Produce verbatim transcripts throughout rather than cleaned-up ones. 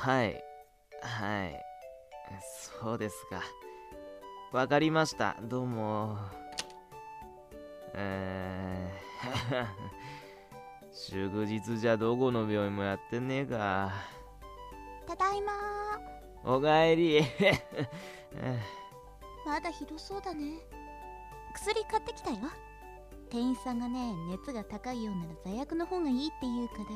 はい。はい。そうですか。わかりました。どうも。えー祝日じゃどこの病院もやってねえか。 ただいまおかえり。 まだひどそうだね。薬買ってきたよ。店員さんがね、熱が高いようなら座薬の方がいいって言うから。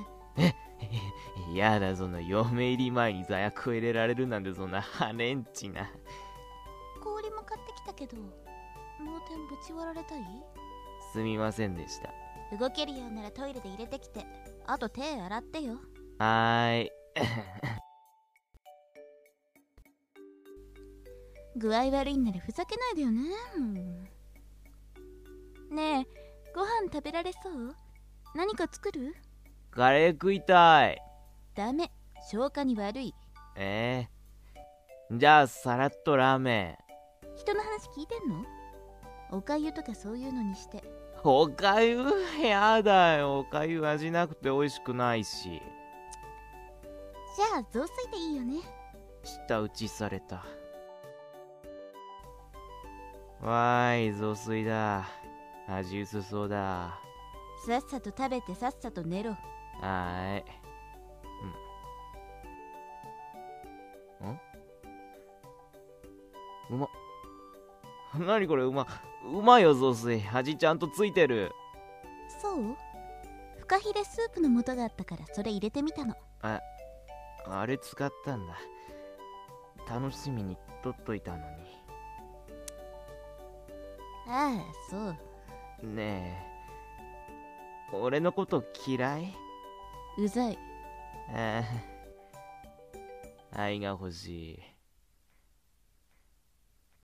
えやだ、そんな嫁入り前に座薬を入れられるなんて、そんなハレンチな。 氷も買ってきたけど、脳天ぶち割られたい？ すみませんでした。 動けるようならトイレで入れてきて、あと手洗ってよ。 はーい。 具合悪いんならふざけないでよね。ねえ、ご飯食べられそう？何か作る？ カレー食いたい。 ダメ、消化に悪い。 えー、じゃあさらっとラーメン。人の話聞いてんの？おかゆとかそういうのにして。 おかゆやだよ。おかゆ味なくて美味しくないし。 じゃあ雑炊でいいよね。 舌打ちされた。わーい、雑炊だ。味薄そうだ。 さっさと食べてさっさと寝ろ。 はーい。うん。んうま。なにこれ、うま。うまいよ、雑炊。味ちゃんとついてる。 そう？フカヒレスープの素があったからそれ入れてみたの。 あ、あれ使ったんだ。楽しみに取っといたのに。 ああ、そう。 ねえ、俺のこと嫌い？ うざい。 ああ、愛が欲しい。